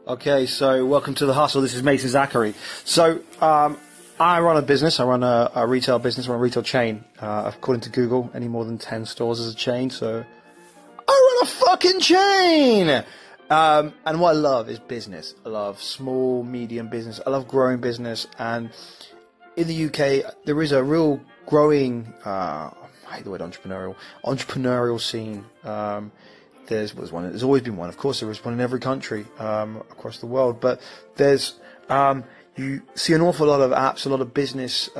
Okay, so welcome to The Hustle. This is Mason Zachary. So, I run a business. I run a retail business. I run a retail chain. According to Google, any more than 10 stores is a chain, so I run a fucking chain! And what I love is business. I love small, medium business. I love growing business. And in the UK, there is a real growing, I hate the word entrepreneurial scene. There's always been one. Of course, there is one in every country across the world. But there's you see an awful lot of apps, a lot of business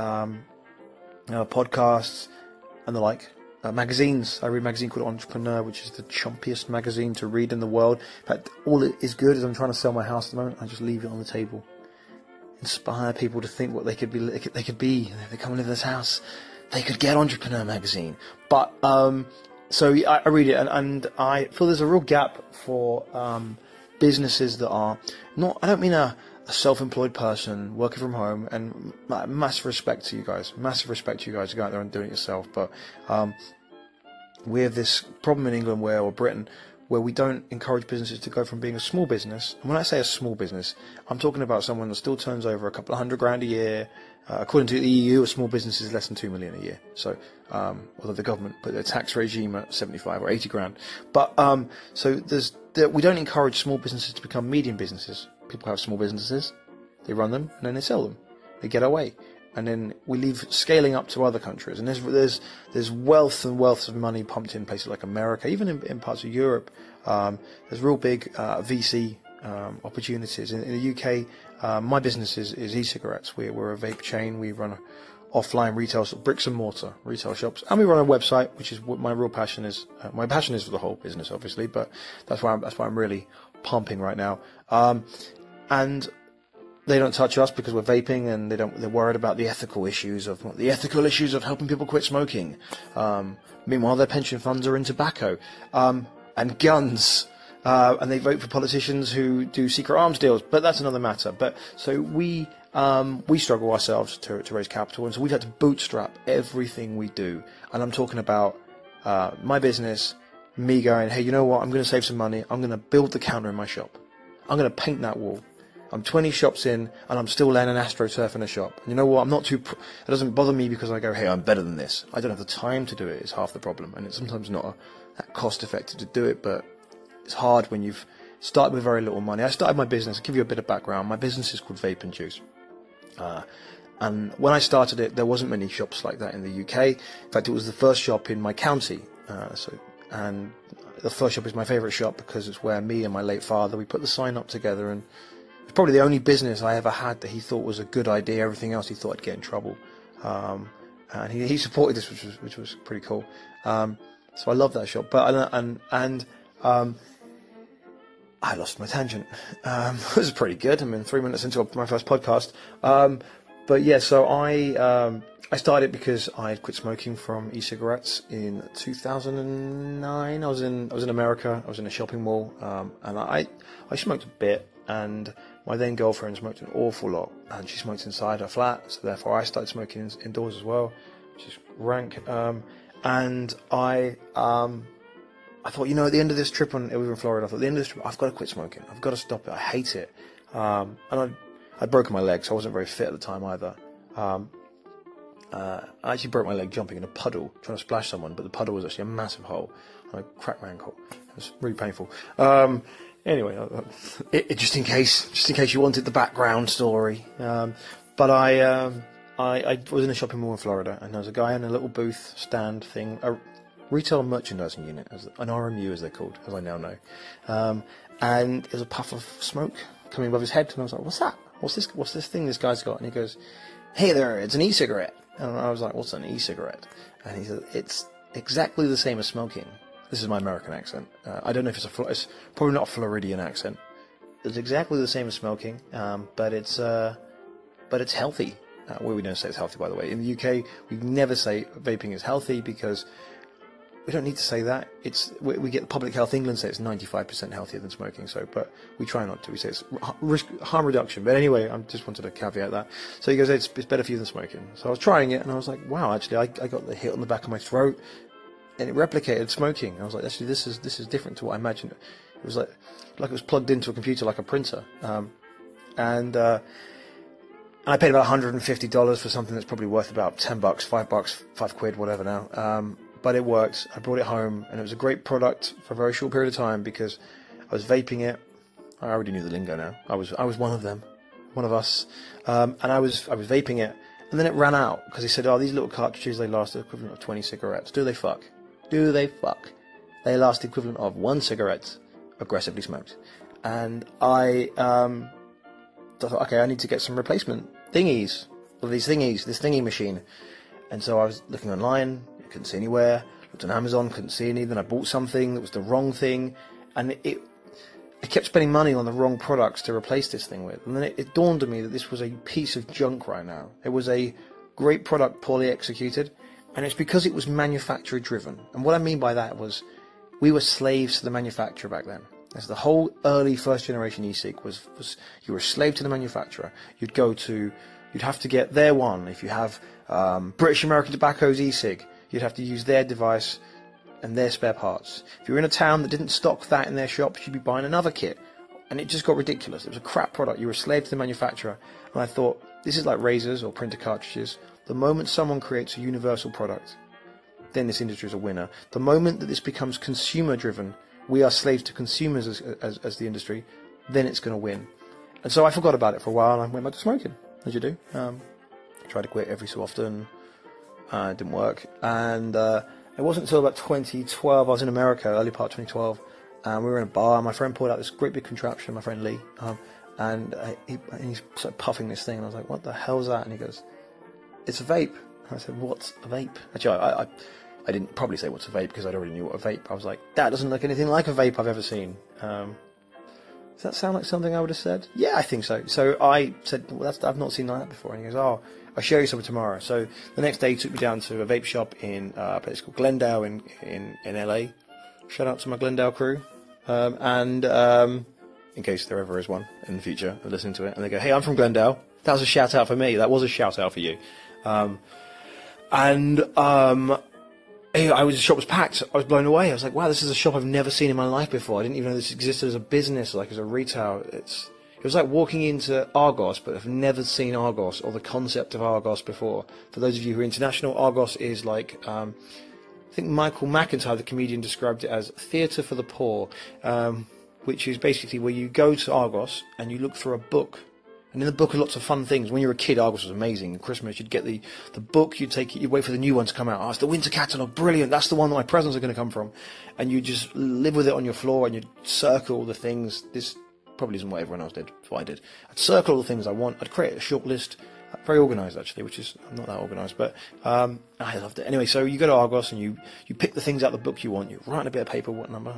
podcasts, and the like. Magazines. I read a magazine called Entrepreneur, which is the chumpiest magazine to read in the world. In fact, all it is good is I'm trying to sell my house at the moment. I just leave it on the table. Inspire people to think what they could be. They could be. If they come and live in this house, they could get Entrepreneur magazine. But so I read it, and I feel there's a real gap for businesses that are not. I don't mean a self-employed person working from home, and massive respect to you guys. Massive respect to you guys to go out there and do it yourself. But we have this problem in England or Britain where we don't encourage businesses to go from being a small business. And when I say a small business, I'm talking about someone that still turns over a couple of $100,000 a year. According to the EU, a small business is less than 2 million a year. So, although the government put their tax regime at 75 or 80 grand. But, so we don't encourage small businesses to become medium businesses. People have small businesses, they run them, and then they sell them. They get away. And then we leave scaling up to other countries. And there's wealth and wealth of money pumped in places like America, even in parts of Europe. There's real big VC opportunities. In the UK, my business is e-cigarettes. We're a vape chain. We run offline retail, bricks and mortar retail shops, and we run a website, which is what my real passion is. My passion is for the whole business, obviously, but that's why I'm really pumping right now. And they don't touch us because we're vaping, and they're worried about the ethical issues of helping people quit smoking. Meanwhile, their pension funds are in tobacco and guns. And they vote for politicians who do secret arms deals, but that's another matter. But so we struggle ourselves to raise capital, and so we've had to bootstrap everything we do. And I'm talking about my business, me going, hey, you know what? I'm going to save some money. I'm going to build the counter in my shop. I'm going to paint that wall. I'm 20 shops in, and I'm still laying an AstroTurf in a shop. And you know what? It doesn't bother me because I go, hey, I'm better than this. I don't have the time to do it. It's half the problem, and it's sometimes not that cost effective to do it, but it's hard when you've started with very little money. I started my business. I'll give you a bit of background. My business is called Vape and Juice. And when I started it, there wasn't many shops like that in the UK. In fact, it was the first shop in my county. And the first shop is my favourite shop because it's where me and my late father, we put the sign up together, and it's probably the only business I ever had that he thought was a good idea. Everything else he thought I'd get in trouble. And he supported this, which was pretty cool. So I love that shop. But I lost my tangent. This is pretty good. I'm 3 minutes into my first podcast. But yeah, so I started because I had quit smoking from e-cigarettes in 2009. I was in America. I was in a shopping mall, and I smoked a bit. And my then girlfriend smoked an awful lot, and she smoked inside her flat. So therefore, I started smoking indoors as well, which is rank. And I thought, at the end of this trip we were in Florida, I thought, at the end of this trip, I've got to quit smoking. I've got to stop it. I hate it. And I'd broken my leg, so I wasn't very fit at the time either. I actually broke my leg jumping in a puddle, trying to splash someone, but the puddle was actually a massive hole, and I cracked my ankle. It was really painful. Anyway, just in case you wanted the background story. But I was in a shopping mall in Florida, and there was a guy in a little booth stand thing, a retail merchandising unit, an RMU as they're called, as I now know. And there's a puff of smoke coming above his head, and I was like, what's that? What's this thing this guy's got? And he goes, hey there, it's an e-cigarette. And I was like, what's an e-cigarette? And he said, it's exactly the same as smoking. This is my American accent. I don't know if it's probably not a Floridian accent. It's exactly the same as smoking, but it's healthy. We don't say it's healthy, by the way. In the UK, we never say vaping is healthy because we don't need to say that. We get Public Health England say it's 95% healthier than smoking. But we try not to. We say it's harm reduction. But anyway, I just wanted to caveat that. So he goes, it's better for you than smoking. So I was trying it, and I was like, wow, actually, I got the hit on the back of my throat, and it replicated smoking. I was like, actually, this is different to what I imagined. It was like it was plugged into a computer like a printer. And I paid about $150 for something that's probably worth about $10, $5, £5, whatever now. But it worked. I brought it home, and it was a great product for a very short period of time because I was vaping it. I already knew the lingo now. I was one of them, one of us, and I was vaping it, and then it ran out because he said, "Oh, these little cartridges, they last the equivalent of 20 cigarettes." Do they fuck? Do they fuck? They last the equivalent of 1 cigarette, aggressively smoked. And I thought, okay, I need to get some replacement thingies of these thingies, this thingy machine. And so I was looking online, couldn't see anywhere. Looked on Amazon, couldn't see any. Then I bought something that was the wrong thing, and I kept spending money on the wrong products to replace this thing with. And then it dawned on me that this was a piece of junk right now. It was a great product poorly executed, and it's because it was manufacturer driven. And what I mean by that was we were slaves to the manufacturer back then. As the whole early first generation e-cig was you were a slave to the manufacturer. You'd have to get their one. If you have British American Tobacco's e-cig, you'd have to use their device and their spare parts. If you were in a town that didn't stock that in their shops, you'd be buying another kit. And it just got ridiculous. It was a crap product. You were a slave to the manufacturer. And I thought, this is like razors or printer cartridges. The moment someone creates a universal product, then this industry is a winner. The moment that this becomes consumer driven, we are slaves to consumers as the industry, then it's going to win. And so I forgot about it for a while, and I went back to smoking, as you do. Tried to quit every so often. It didn't work. And it wasn't until about 2012, I was in America, early part of 2012, and we were in a bar. My friend pulled out this great big contraption, my friend Lee, and he's sort of puffing this thing, and I was like, what the hell's that? And he goes, it's a vape. And I said, what's a vape? Actually, I didn't probably say what's a vape because I'd already knew what a vape. I was like, that doesn't look anything like a vape I've ever seen. Does that sound like something I would have said? Yeah, I think so. So I said, well, I've not seen that before. And he goes, oh, I'll show you something tomorrow. So the next day he took me down to a vape shop in a place called Glendale in LA. Shout out to my Glendale crew. In case there ever is one in the future, of listening to it. And they go, hey, I'm from Glendale. That was a shout out for me. That was a shout out for you. The shop was packed. I was blown away. I was like, wow, this is a shop I've never seen in my life before. I didn't even know this existed as a business, like as a retail. It was like walking into Argos, but I've never seen Argos or the concept of Argos before. For those of you who are international, Argos is like, I think Michael McIntyre, the comedian, described it as theatre for the poor, which is basically where you go to Argos and you look for a book. And in the book are lots of fun things. When you were a kid, Argos was amazing. At Christmas, you'd get the book, you'd wait for the new one to come out. Oh, it's the winter catalogue, brilliant. That's the one that my presents are going to come from. And you just live with it on your floor, and you'd circle the things. This probably isn't what everyone else did. It's what I did. I'd circle all the things I want. I'd create a short list. Very organised, actually, which is, I'm not that organised, but I loved it. Anyway, so you go to Argos, and you pick the things out of the book you want. You write on a bit of paper, what number?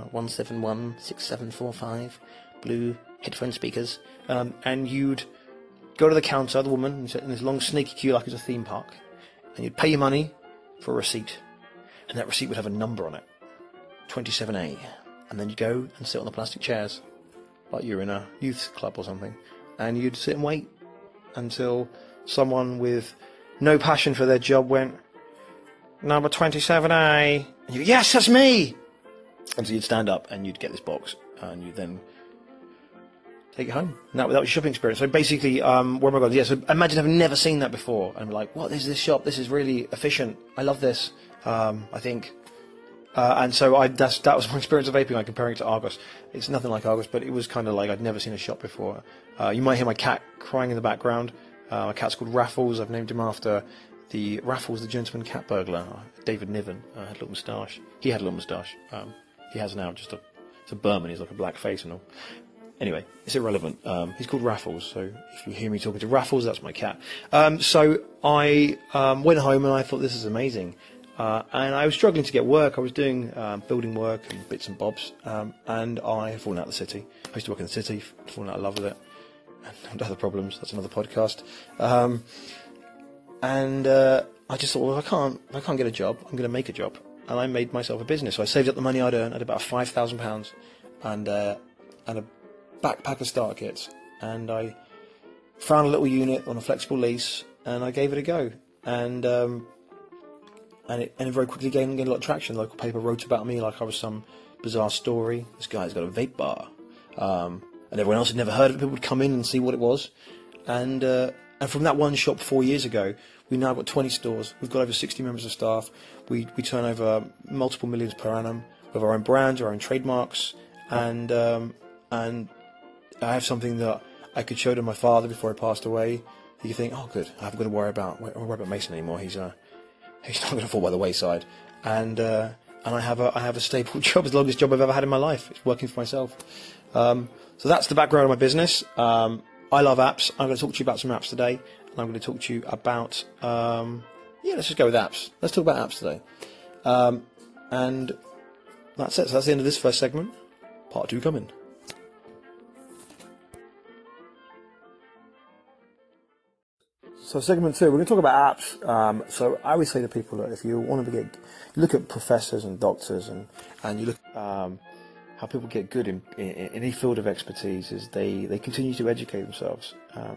1716745, blue headphone speakers. And you'd go to the counter, the woman, and sit in this long snaky queue like it's a theme park, and you'd pay your money for a receipt, and that receipt would have a number on it, 27A, and then you'd go and sit on the plastic chairs, like you're in a youth club or something, and you'd sit and wait until someone with no passion for their job went, number 27A, and you go, yes, that's me! And so you'd stand up and you'd get this box, and you'd then take it home. And that was your shopping experience. So basically, where am I going? Yeah, so imagine I've never seen that before. And I'm like, what is this shop? This is really efficient. I love this. I think. And so that was my experience of vaping. I'm comparing it to Argos. It's nothing like Argos, but it was kind of like I'd never seen a shop before. You might hear my cat crying in the background. My cat's called Raffles. I've named him after the Raffles, the gentleman cat burglar. David Niven had a little moustache. He had a little moustache. He has now just it's a Burman. He's like a black face and all. Anyway, it's irrelevant. He's called Raffles, so if you hear me talking to Raffles, that's my cat. So I went home and I thought, this is amazing. And I was struggling to get work. I was doing building work and bits and bobs, and I had fallen out of the city. I used to work in the city, fallen out of love with it, and other problems. That's another podcast. I just thought, well, if I can't get a job, I'm going to make a job. And I made myself a business. So I saved up the money I'd earned. I had about £5,000 and a backpack of starter kits, and I found a little unit on a flexible lease, and I gave it a go, and it very quickly gained a lot of traction. The local paper wrote about me like I was some bizarre story. This guy's got a vape bar, and everyone else had never heard of it. People would come in and see what it was, and from that one shop 4 years ago, we've now got 20 stores. We've got over 60 members of staff. We turn over multiple millions per annum. We have our own brands, our own trademarks, and I have something that I could show to my father before he passed away. You could think, oh, good, I haven't got to worry about Mason anymore. He's not going to fall by the wayside. And I have a stable job, it's the longest job I've ever had in my life. It's working for myself. So that's the background of my business. I love apps. I'm going to talk to you about some apps today, and I'm going to talk to you about let's just go with apps. Let's talk about apps today. And that's it. So that's the end of this first segment. Part 2 coming. So segment 2, we're going to talk about apps. So I always say to people that if you want to you look at professors and doctors and you look how people get good in any field of expertise is they continue to educate themselves.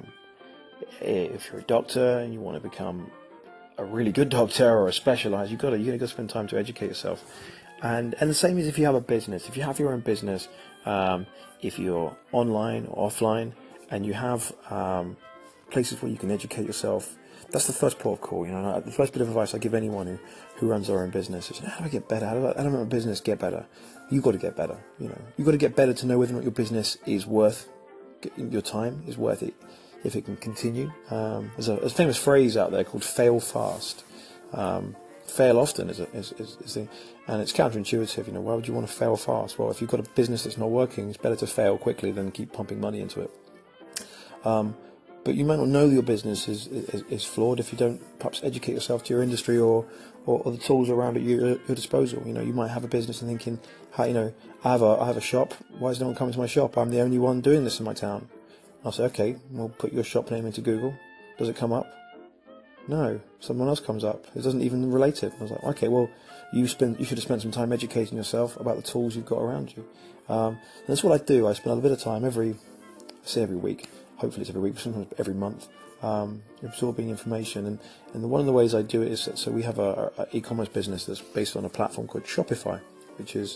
If you're a doctor and you want to become a really good doctor or a specialised, you got to spend time to educate yourself. And the same is if you have a business. If you have your own business, if you're online or offline, and you have places where you can educate yourself, that's the first port of call. The first bit of advice I give anyone who runs their own business is, how do I get better? How do I make my business get better? You've got to get better. You've got to get better to know whether or not your business is worth your time, is worth it, if it can continue. There's a famous phrase out there called "fail fast." Fail often is the, and it's counterintuitive. Why would you want to fail fast? Well, if you've got a business that's not working, it's better to fail quickly than keep pumping money into it. But you might not know your business is flawed if you don't perhaps educate yourself to your industry or the tools around at your disposal. You might have a business and thinking, I have a shop. Why is no one coming to my shop? I'm the only one doing this in my town. I'll say, okay, we'll put your shop name into Google. Does it come up? No, someone else comes up. It doesn't even relate it. I was like, okay, well, you should have spent some time educating yourself about the tools you've got around you. And that's what I do. I spend a little bit of time every week. Hopefully it's every week, sometimes every month, absorbing information. And one of the ways I do it is so we have a e-commerce business that's based on a platform called Shopify, which is,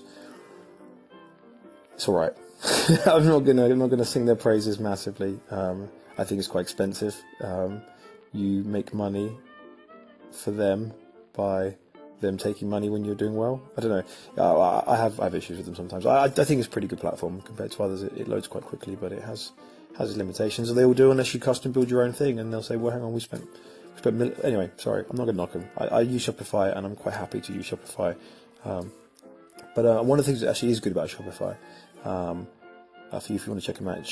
it's all right. I'm not gonna sing their praises massively. I think it's quite expensive. You make money for them by them taking money when you're doing well. I don't know. I have issues with them sometimes. I think it's a pretty good platform compared to others. It loads quite quickly, but it has its limitations, and they all do unless you custom build your own thing. And they'll say, well, hang on, we spent anyway. Sorry, I'm not going to knock them. I use Shopify, and I'm quite happy to use Shopify. But one of the things that actually is good about Shopify, for you if you want to check them out, it's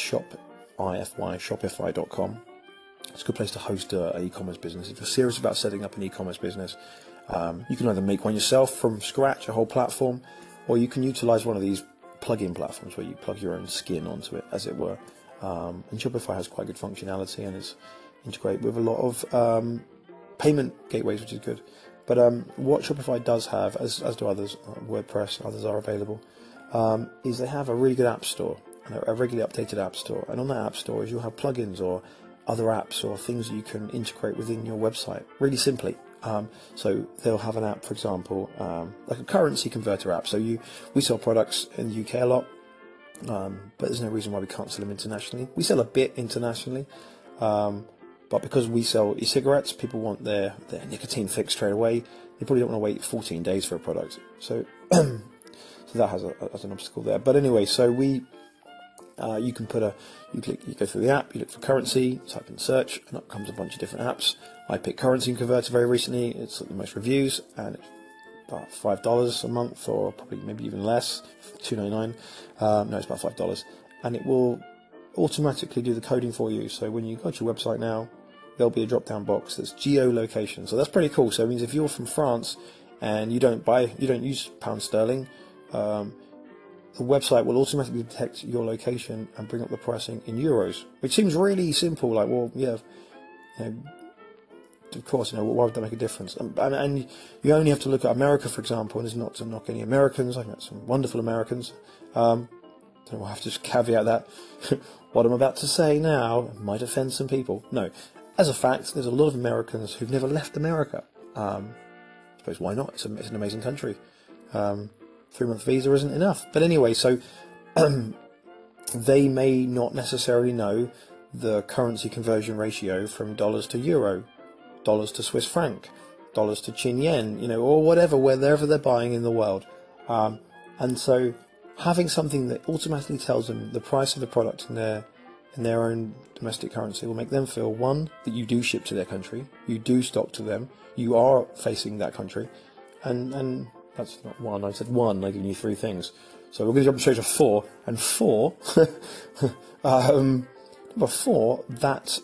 shopify.com. It's a good place to host an e-commerce business. If you're serious about setting up an e-commerce business, you can either make one yourself from scratch, a whole platform, or you can utilize one of these plug-in platforms where you plug your own skin onto it, as it were. And Shopify has quite good functionality and it's integrated with a lot of payment gateways, which is good. But what Shopify does have, as do others, WordPress, others are available, is they have a really good app store, a regularly updated app store. And on that app store, you'll have plugins or other apps or things that you can integrate within your website, really simply. So they'll have an app, for example, like a currency converter app. So we sell products in the UK a lot, but there's no reason why we can't sell them internationally. We sell a bit internationally, but because we sell e-cigarettes, people want their nicotine fix straight away. They probably don't want to wait 14 days for a product. So so that has an obstacle there. But anyway, so you can you go through the app, you look for currency, type in search, and up comes a bunch of different apps. I picked Currency Converter very recently. It's got the most reviews, and it's about $5 a month, or probably maybe even less, $2.99. No, it's about $5, and it will automatically do the coding for you. So when you go to your website now, there'll be a drop-down box that's geolocation. So that's pretty cool. So it means if you're from France and you don't use pound sterling, the website will automatically detect your location and bring up the pricing in euros, which seems really simple. Like, well, yeah, of course, why would that make a difference? And you only have to look at America, for example, and it's not to knock any Americans. I've met some wonderful Americans. So I'll have to just caveat that. What I'm about to say now might offend some people. No, as a fact, there's a lot of Americans who've never left America. I suppose why not? It's an amazing country. 3-month visa isn't enough. But anyway, so they may not necessarily know the currency conversion ratio from dollars to euro, dollars to Swiss franc, dollars to Chin yen, or whatever, wherever they're buying in the world. And so having something that automatically tells them the price of the product in their own domestic currency will make them feel, one, that you do ship to their country, you do stock to them, you are facing that country, and that's not one, I said one, I've given you 3 things. So we're going to jump straight to 4, and 4, number 4, that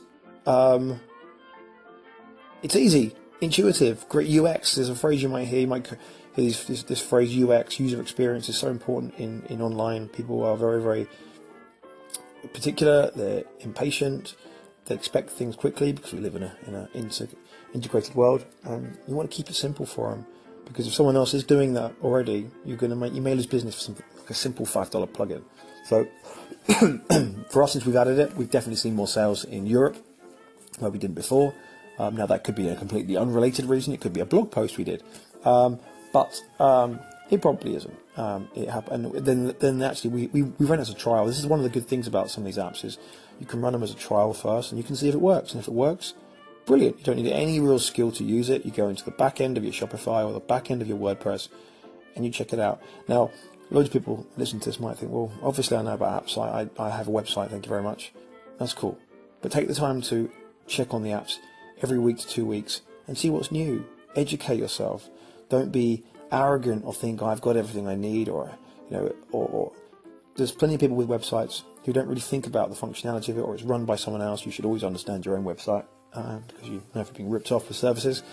it's easy, intuitive, great UX. There's a phrase you might hear, this phrase UX, user experience, is so important in online. People are very, very particular, they're impatient, they expect things quickly because we live in an integrated world, and you want to keep it simple for them, because if someone else is doing that already, you may lose business for something like a simple $5 plugin. So for us, since we've added it, we've definitely seen more sales in Europe where we didn't before. Now that could be a completely unrelated reason, it could be a blog post we did, but it probably isn't. It happened, and then actually we ran it as a trial. This is one of the good things about some of these apps, is you can run them as a trial first, and you can see if it works. And if it works, brilliant. You don't need any real skill to use it. You go into the back end of your Shopify or the back end of your WordPress, and you check it out. Now, loads of people listening to this might think, well, obviously I know about apps. I have a website. Thank you very much. That's cool. But take the time to check on the apps every week to 2 weeks and see what's new. Educate yourself. Don't be arrogant or think I've got everything I need, or there's plenty of people with websites who don't really think about the functionality of it, or it's run by someone else. You should always understand your own website because you know if you're being ripped off for services.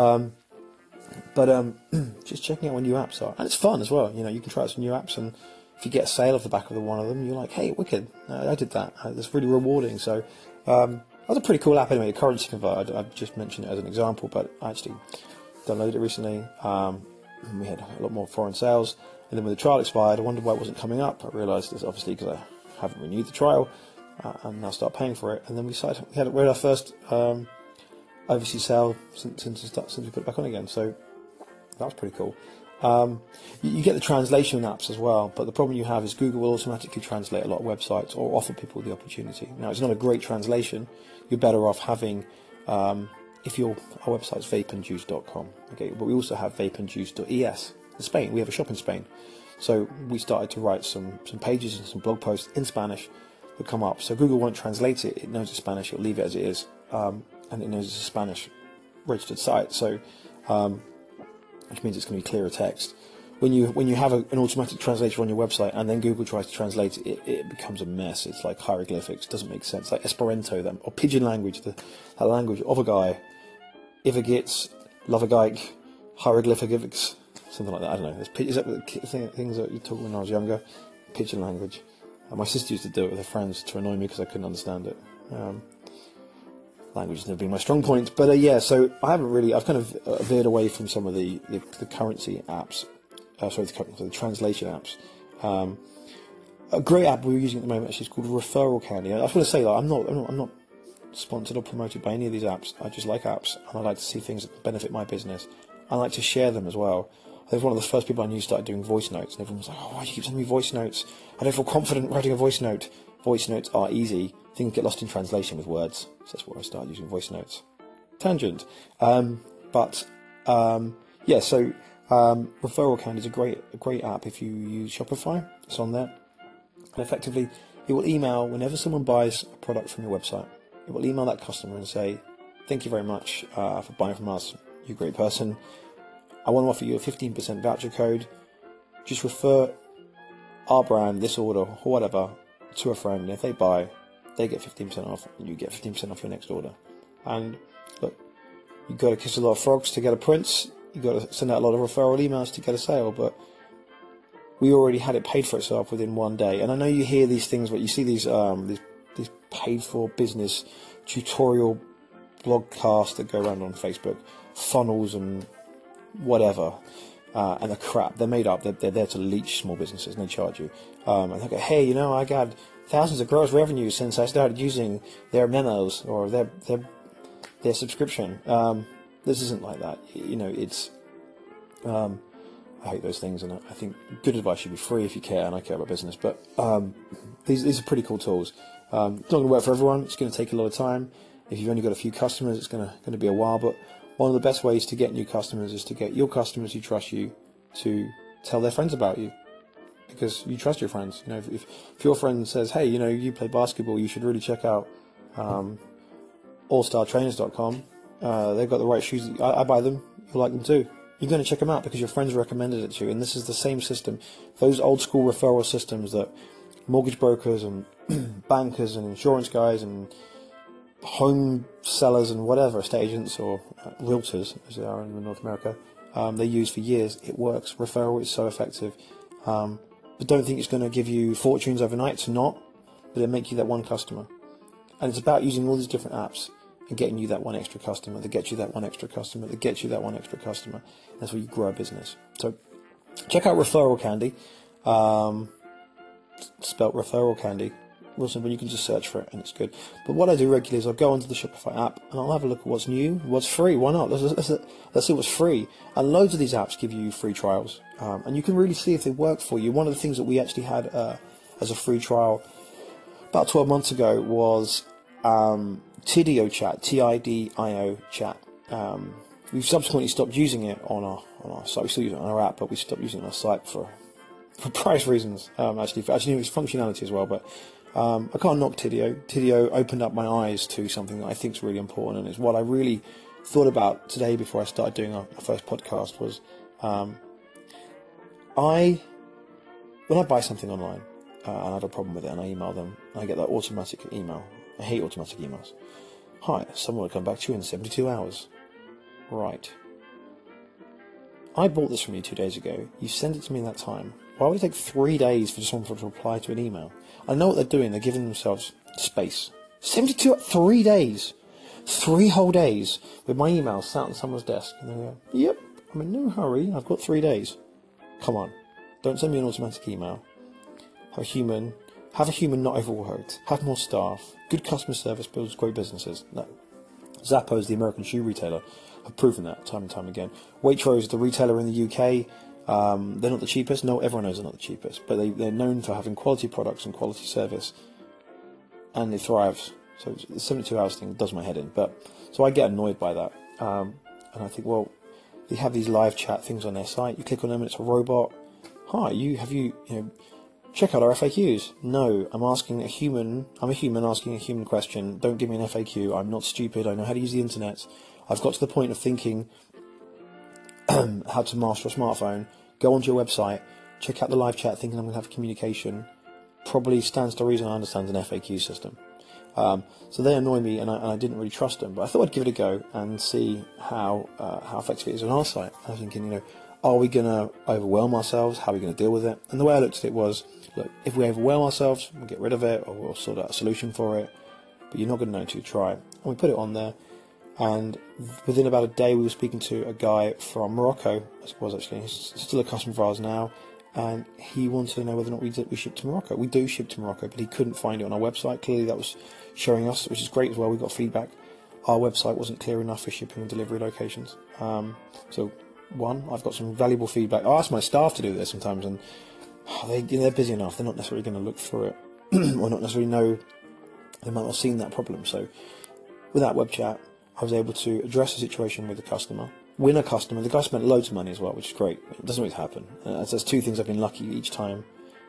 But just checking out what new apps are, and it's fun as well. You can try out some new apps, and if you get a sale off the back of one of them, you're like, hey, wicked, I did that. That's really rewarding. So that's a pretty cool app anyway, the Currency Converter. I've just mentioned it as an example, but I actually downloaded it recently. We had a lot more foreign sales, and then when the trial expired, I wondered why it wasn't coming up. I realised it's obviously because I haven't renewed the trial, and now start paying for it. And then we had our first overseas sale since we put it back on again. So that was pretty cool. You get the translation apps as well, but the problem you have is Google will automatically translate a lot of websites or offer people the opportunity. Now, it's not a great translation. You're better off having, if our website's vapeandjuice.com, okay, but we also have vapeandjuice.es in Spain. We have a shop in Spain. So we started to write some pages and some blog posts in Spanish that come up. So Google won't translate it. It knows it's Spanish. It'll leave it as it is, and it knows it's a Spanish registered site. So which means it's going to be clearer text. When you have an automatic translator on your website and then Google tries to translate it, it becomes a mess. It's like hieroglyphics. It doesn't make sense. Like Esperanto, or Pidgin language, that language of a guy, Ivagits, Lovagaik, hieroglyphics, something like that. I don't know. Is that the things that you taught when I was younger? Pidgin language. My sister used to do it with her friends to annoy me because I couldn't understand it. Language has never been my strong point, but so I've kind of veered away from some of the currency apps, the translation apps. A great app we're using at the moment actually is called Referral Candy. I just want to say that I'm not sponsored or promoted by any of these apps. I just like apps, and I like to see things that benefit my business. I like to share them as well. I was one of the first people I knew started doing voice notes, and everyone was like, "Oh, why do you keep sending me voice notes? I don't feel confident writing a voice note." Voice notes are easy. Things get lost in translation with words. So that's why I started using voice notes. Tangent. So Referral Candy is a great app if you use Shopify. It's on there. And effectively, it will email whenever someone buys a product from your website. It will email that customer and say, "Thank you very much for buying from us. You're a great person. I want to offer you a 15% voucher code. Just refer our brand, this order, or whatever, to a friend. And if they buy, they get 15% off, and you get 15% off your next order." And look, you've got to kiss a lot of frogs to get a prince. You've got to send out a lot of referral emails to get a sale, but we already had it paid for itself within one day. And I know you hear these things, but you see these paid for business tutorial blogcasts that go around on Facebook, funnels and whatever, and the crap. They're made up. They're there to leech small businesses, and they charge you. And they go, "Hey, I got thousands of gross revenue since I started using their memos or their subscription." This isn't like that. It's I hate those things, and I think good advice should be free if you care, and I care about business. But these are pretty cool tools. It's not going to work for everyone. It's going to take a lot of time. If you've only got a few customers, it's going to be a while. But one of the best ways to get new customers is to get your customers who trust you to tell their friends about you, because you trust your friends. You know, if your friend says, "Hey, you know, you play basketball, you should really check out allstartrainers.com. They've got the right shoes. I buy them. You'll like them too." You're going to check them out because your friends recommended it to you. And this is the same system. Those old school referral systems that mortgage brokers and bankers and insurance guys and home sellers and whatever, estate agents or realtors, as they are in North America, they use for years. It works. Referral is so effective. But don't think it's going to give you fortunes overnight. It's not. But it'll make you that one customer. And it's about using all these different apps and getting you that one extra customer, that gets you that one extra customer, that gets you that one extra customer. That's where you grow a business. So check out Referral Candy. Spelt Referral Candy. Wilson, but you can just search for it and it's good. But what I do regularly is I'll go onto the Shopify app and I'll have a look at what's new, what's free. Why not? Let's see what's free. And loads of these apps give you free trials. And you can really see if they work for you. One of the things that we actually had as a free trial about 12 months ago was Tidio Chat, Tidio Chat. We've subsequently stopped using it on our site. We still use it on our app, but we stopped using it on our site for price reasons. Actually, it was functionality as well. But I can't knock Tidio. Tidio opened up my eyes to something that I think is really important, and it's what I really thought about today before I started doing our first podcast. Was when I buy something online and I have a problem with it, and I email them, and I get that automatic email. I hate automatic emails. Hi, someone will come back to you in 72 hours. Right. I bought this from you 2 days ago. You sent it to me in that time. Why would it take 3 days for someone to reply to an email? I know what they're doing. They're giving themselves space. 3 days. 3 whole days with my email sat on someone's desk. And they go, yep, I'm in no hurry. I've got 3 days. Come on. Don't send me an automatic email. Have a human not overworked. Have more staff. Good customer service builds great businesses. No. Zappos, the American shoe retailer, have proven that time and time again. Waitrose, the retailer in the UK, they're not the cheapest. No, everyone knows they're not the cheapest, but they're known for having quality products and quality service, and they thrive. So the 72 hours thing does my head in. So I get annoyed by that, and I think, well, they have these live chat things on their site. You click on them, and it's a robot. Hi, check out our FAQs. No, I'm a human asking a human question. Don't give me an FAQ. I'm not stupid. I know how to use the internet. I've got to the point of thinking how to master a smartphone. Go onto your website, check out the live chat thinking I'm going to have communication. Probably stands to reason I understand an FAQ system. So they annoy me, and I didn't really trust them. But I thought I'd give it a go and see how effective it is on our site. I was thinking, are we going to overwhelm ourselves? How are we going to deal with it? And the way I looked at it was, look, if we overwhelm ourselves, we'll get rid of it, or we'll sort out a solution for it. But you're not going to know until you try. And we put it on there, and within about a day, we were speaking to a guy from Morocco, I suppose actually. He's still a customer of ours now, and he wanted to know whether or not we ship to Morocco. We do ship to Morocco, but he couldn't find it on our website. Clearly, that was showing us, which is great as well. We got feedback. Our website wasn't clear enough for shipping and delivery locations. I've got some valuable feedback. I ask my staff to do this sometimes, and they're busy enough. They're not necessarily going to look for it, or not necessarily know. They might not have seen that problem. So with that web chat, I was able to address the situation with the customer, win a customer. The guy spent loads of money as well, which is great. It doesn't always happen. There's 2 things I've been lucky each time.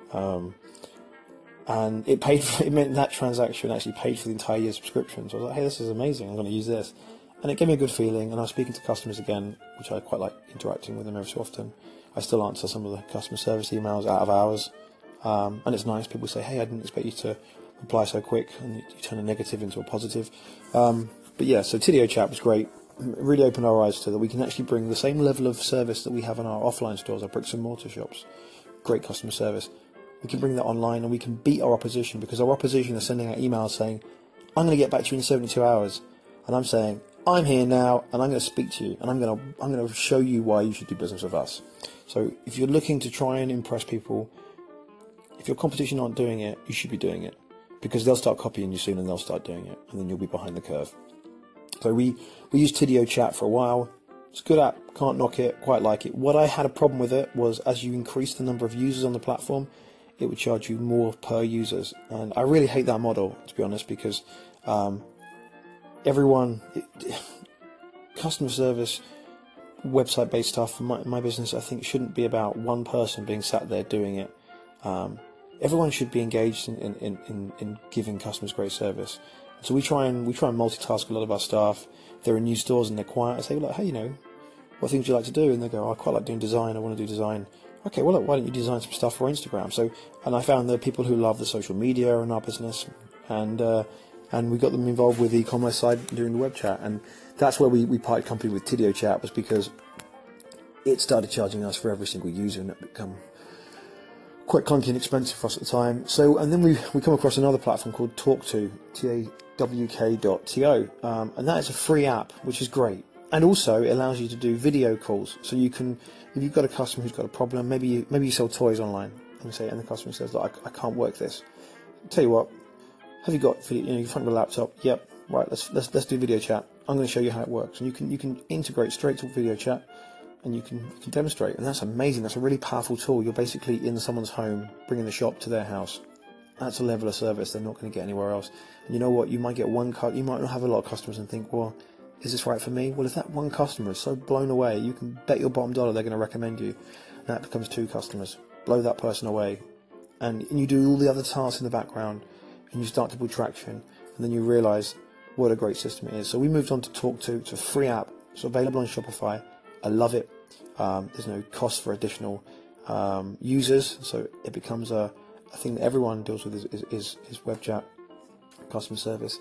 And it meant that transaction actually paid for the entire year's subscription. So I was like, hey, this is amazing. I'm going to use this. And it gave me a good feeling, and I was speaking to customers again, which I quite like interacting with them every so often. I still answer some of the customer service emails out of hours, and it's nice. People say, hey, I didn't expect you to reply so quick, and you turn a negative into a positive. So Tidio Chat was great. It really opened our eyes to that we can actually bring the same level of service that we have in our offline stores, our bricks and mortar shops. Great customer service. We can bring that online, and we can beat our opposition, because our opposition is sending out emails saying, I'm going to get back to you in 72 hours. And I'm saying, I'm here now, and I'm going to speak to you, and I'm going to show you why you should do business with us. So if you're looking to try and impress people, if your competition aren't doing it, you should be doing it, because they'll start copying you soon, and they'll start doing it, and then you'll be behind the curve. So we used Tidio Chat for a while. It's a good app, can't knock it, quite like it. What I had a problem with it was as you increase the number of users on the platform, it would charge you more per users. And I really hate that model, to be honest, because customer service, website-based stuff, my business, I think, shouldn't be about one person being sat there doing it. Everyone should be engaged in giving customers great service. So we try and multitask a lot of our staff. If they're in new stores and they're quiet, I say, like, hey, what things do you like to do? And they go, I quite like doing design. I want to do design. Okay, well, look, why don't you design some stuff for Instagram? And I found there are people who love the social media in our business, and we got them involved with the e-commerce side during the web chat. And that's where we parted company with Tidio Chat, was because it started charging us for every single user, and it became quite clunky and expensive for us at the time. And then we come across another platform called TalkTo, TAWK.to, and that is a free app, which is great. And also it allows you to do video calls. So you can, if you've got a customer who's got a problem, maybe you sell toys online, and the customer says, look, I can't work this. I'll tell you what, have you got video, in front of a laptop? Yep, right, let's do video chat. I'm going to show you how it works. And you can integrate straight to video chat, and you can demonstrate, and that's amazing. That's a really powerful tool. You're basically in someone's home, bringing the shop to their house. That's a level of service they're not going to get anywhere else. And you know what? You might get you might not have a lot of customers and think, well, is this right for me? Well, if that one customer is so blown away, you can bet your bottom dollar they're going to recommend you. And that becomes 2 customers. Blow that person away, and you do all the other tasks in the background, and you start to build traction, and then you realise what a great system it is. So we moved on to TalkTo. It's a free app. It's available on Shopify. I love it. There's no cost for additional users, so it becomes a thing that everyone deals with is web chat, customer service.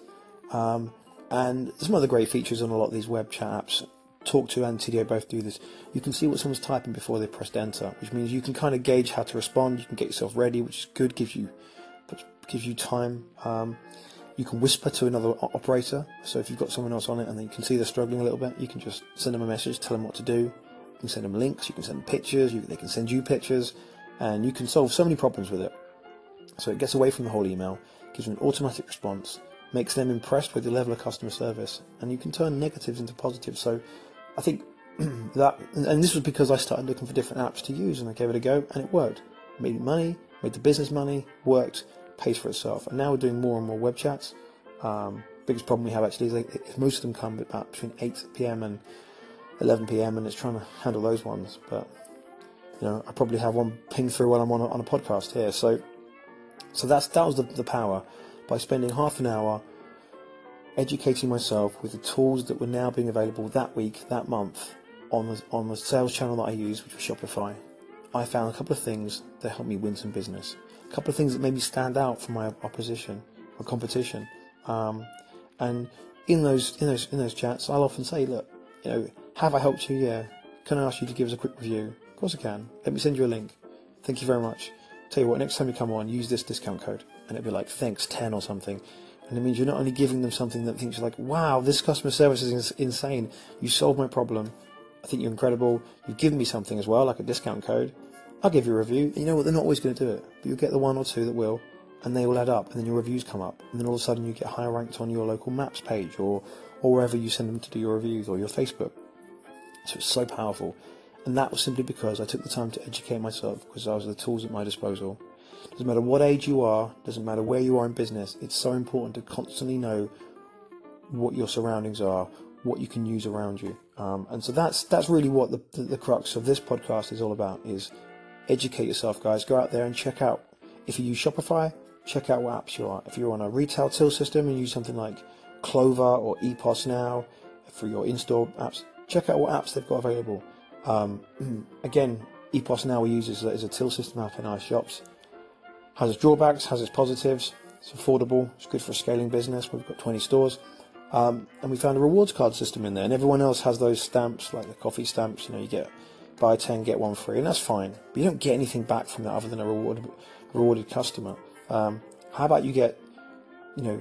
And there's some other great features on a lot of these web chat apps. TalkTo and Tidio both do this. You can see what someone's typing before they pressed enter, which means you can kind of gauge how to respond. You can get yourself ready, which is good, gives you time. You can whisper to another operator, so if you've got someone else on it and then you can see they're struggling a little bit, you can just send them a message, tell them what to do. You can send them links, you can send them pictures, they can send you pictures, and you can solve so many problems with it. So it gets away from the whole email, gives them an automatic response, makes them impressed with the level of customer service, and you can turn negatives into positives. So I think that, and this was because I started looking for different apps to use, and I gave it a go, and it worked. Made money, made the business money, worked, pays for itself. And now we're doing more and more web chats. Biggest problem we have actually is most of them come about between 8 p.m. and 11 p.m. and it's trying to handle those ones. But I probably have one ping through while I'm on a podcast here. So that was the power, by spending half an hour educating myself with the tools that were now being available that week, that month, on the sales channel that I use, which was Shopify. I found a couple of things that helped me win some business, a couple of things that made me stand out from my opposition or competition. And in those chats, I'll often say, look, have I helped you? Yeah. Can I ask you to give us a quick review? Of course I can. Let me send you a link. Thank you very much. Tell you what, next time you come on, use this discount code, and it'll be like thanks 10 or something. And it means you're not only giving them something that thinks you're like, wow, this customer service is insane. You solved my problem. I think you're incredible. You've given me something as well, like a discount code. I'll give you a review. And you know what? They're not always going to do it, but you'll get the one or two that will, and they will add up, and then your reviews come up, and then all of a sudden you get higher ranked on your local maps page or wherever you send them to do your reviews, or your Facebook. So it's so powerful. And that was simply because I took the time to educate myself, because I was the tools at my disposal. Doesn't matter what age you are, doesn't matter where you are in business, it's so important to constantly know what your surroundings are, what you can use around you. And so that's really what the crux of this podcast is all about, is educate yourself, guys. Go out there and check out, if you use Shopify, check out what apps you are. If you're on a retail till system and use something like Clover or EPOS Now for your in-store apps, check out what apps they've got available. Again, EPOS Now we use as a till system app in our shops. Has its drawbacks, has its positives. It's affordable, it's good for a scaling business. We've got 20 stores. And we found a rewards card system in there, and everyone else has those stamps, like the coffee stamps. You get buy 10, get one free, and that's fine. But you don't get anything back from that other than a rewarded customer. How about you get, you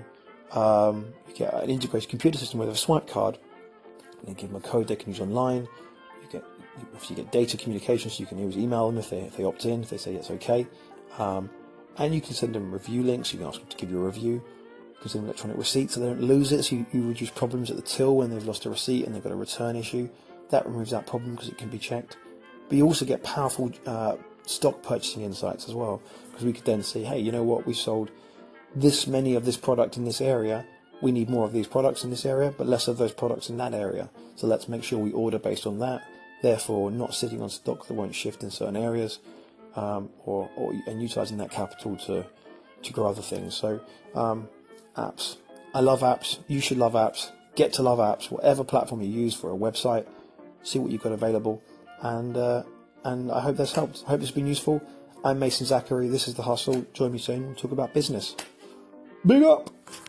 get an integrated computer system with a swipe card, and then give them a code they can use online. You get data communications, so you can use email them if they opt in, if they say it's okay. And you can send them review links. You can ask them to give you a review. You can send them electronic receipts so they don't lose it, so you reduce problems at the till when they've lost a receipt and they've got a return issue. That removes that problem because it can be checked. But you also get powerful stock purchasing insights as well, because we could then see, hey, you know what, we sold this many of this product in this area. We need more of these products in this area, but less of those products in that area. So let's make sure we order based on that. Therefore, not sitting on stock that won't shift in certain areas, and utilizing that capital to grow other things. So apps. I love apps. You should love apps. Get to love apps. Whatever platform you use for a website, see what you've got available, and I hope that's helped. I hope it's been useful. I'm Mason Zachary. This is The Hustle. Join me soon. We'll talk about business. Big up!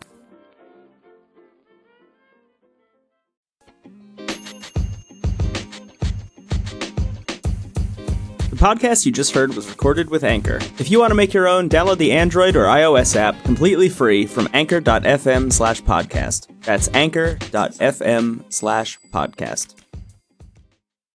The podcast you just heard was recorded with Anchor. If you want to make your own, download the Android or iOS app completely free from anchor.fm/podcast. That's anchor.fm/podcast.